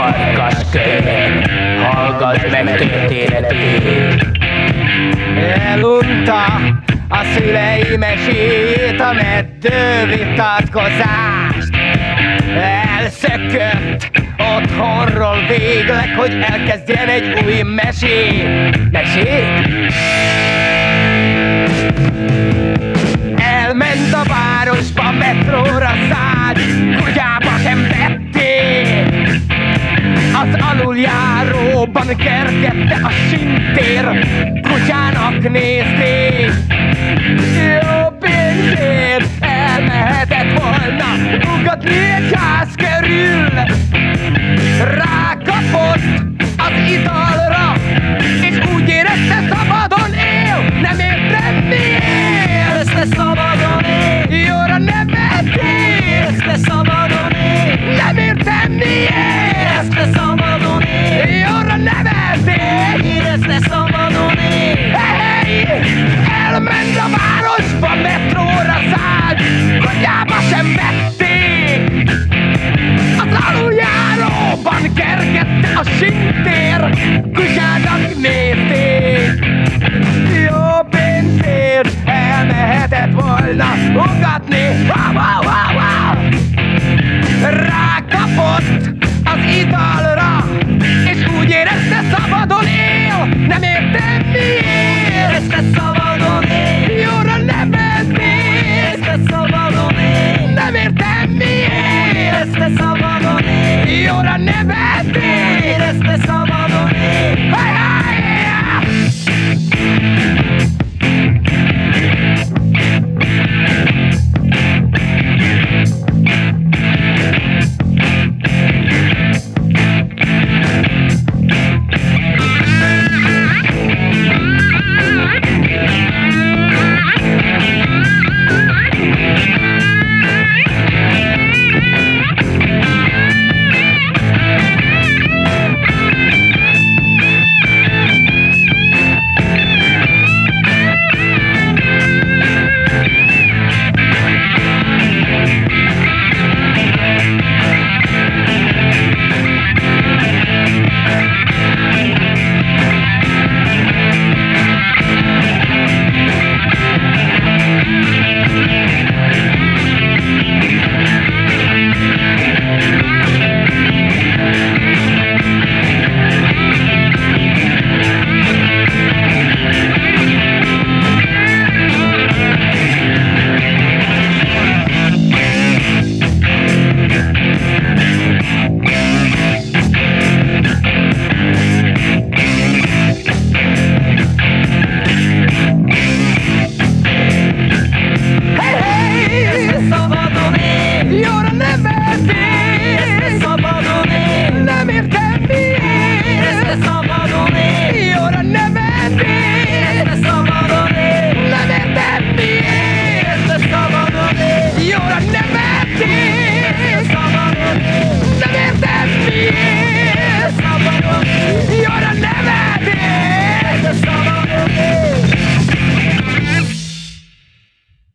farkas könyvet, hallgass meg történetét. Elunta a szülei meséjét, a meddő vitatkozást. Elszökött otthonról végleg, hogy elkezdjen egy új mesét. Elment a városba, metróra szállt, kutyába sem vették. Az aluljáróban kergette a sintér, kutyának nézték. Jó pénzért elmehetett volna ugatni egy ház körül. Rákapott az italra, és úgy érezte, szabadon él. Nem értem miért, érezte, szabadon él. Jóra nevettél, érezte, szabadon él. Nem értem miért, érezte, szabadon él. Jóra nevettél, érezte, szabadon él. Hey, elment a városba, metróra szállt, kutyába sem vették. Az aluljáróban kergette a sintér, kutyának nézték. Jó pénzért elmehetett volna ugatni